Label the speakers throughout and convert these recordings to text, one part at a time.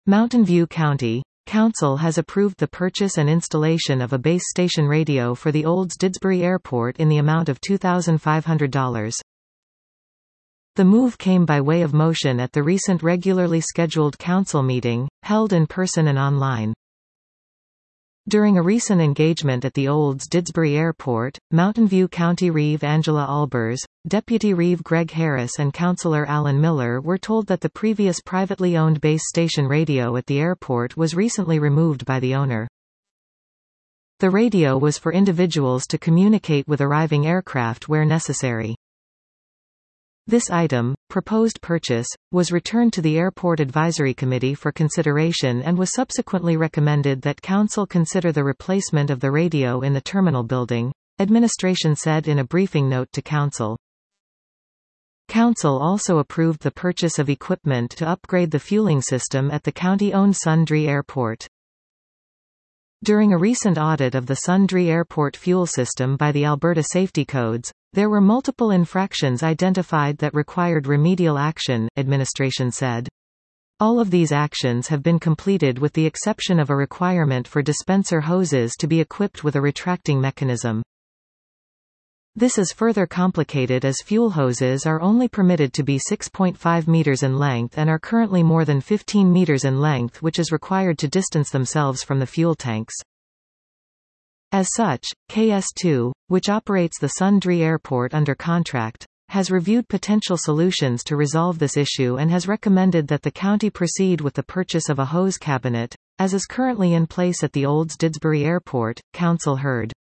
Speaker 1: Mountain View County Council has approved the purchase and installation of a base station radio for the Olds Didsbury Airport in the amount of $2,500. The move came by way of motion at the recent regularly scheduled council meeting, held in person and online. During a recent engagement at the Olds Didsbury Airport, Mountain View County Reeve Angela Albers, Deputy Reeve Greg Harris and Councillor Alan Miller were told that the previous privately owned base station radio at the airport was recently removed by the owner. The radio was for individuals to communicate with arriving aircraft where necessary. This item, proposed purchase, was returned to the Airport Advisory Committee for consideration and was subsequently recommended that Council consider the replacement of the radio in the terminal building, administration said in a briefing note to Council. Council also approved the purchase of equipment to upgrade the fueling system at the county-owned Sundre Airport. During a recent audit of the Sundre Airport fuel system by the Alberta Safety Codes, there were multiple infractions identified that required remedial action, administration said. All of these actions have been completed with the exception of a requirement for dispenser hoses to be equipped with a retracting mechanism. This is further complicated as fuel hoses are only permitted to be 6.5 meters in length and are currently more than 15 meters in length, which is required to distance themselves from the fuel tanks. As such, KS2, which operates the Sundre Airport under contract, has reviewed potential solutions to resolve this issue and has recommended that the county proceed with the purchase of a hose cabinet, as is currently in place at the Olds Didsbury Airport, Council heard.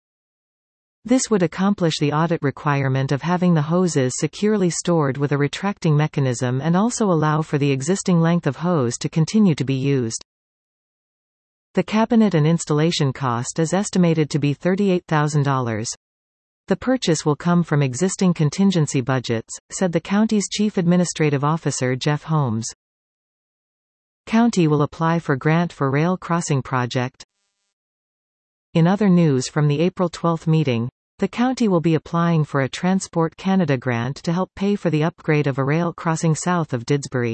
Speaker 1: This would accomplish the audit requirement of having the hoses securely stored with a retracting mechanism and also allow for the existing length of hose to continue to be used. The cabinet and installation cost is estimated to be $38,000. The purchase will come from existing contingency budgets, said the county's Chief Administrative Officer Jeff Holmes. County will apply for grant for rail crossing project. In other news from the April 12 meeting, the county will be applying for a Transport Canada grant to help pay for the upgrade of a rail crossing south of Didsbury.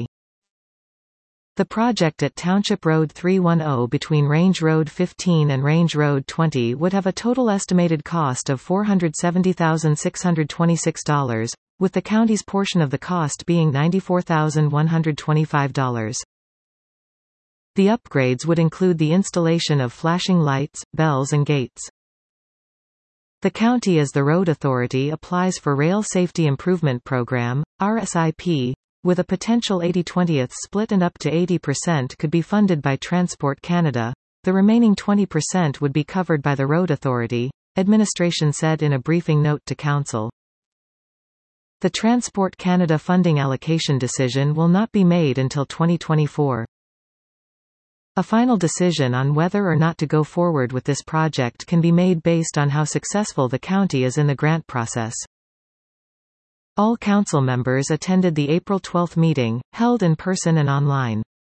Speaker 1: The project at Township Road 310 between Range Road 15 and Range Road 20 would have a total estimated cost of $470,626, with the county's portion of the cost being $94,125. The upgrades would include the installation of flashing lights, bells and gates. The county as the road authority applies for Rail Safety Improvement Program, RSIP, with a potential 80/20 split and up to 80% could be funded by Transport Canada. The remaining 20% would be covered by the road authority, administration said in a briefing note to Council. The Transport Canada funding allocation decision will not be made until 2024. A final decision on whether or not to go forward with this project can be made based on how successful the county is in the grant process. All council members attended the April 12 meeting, held in person and online.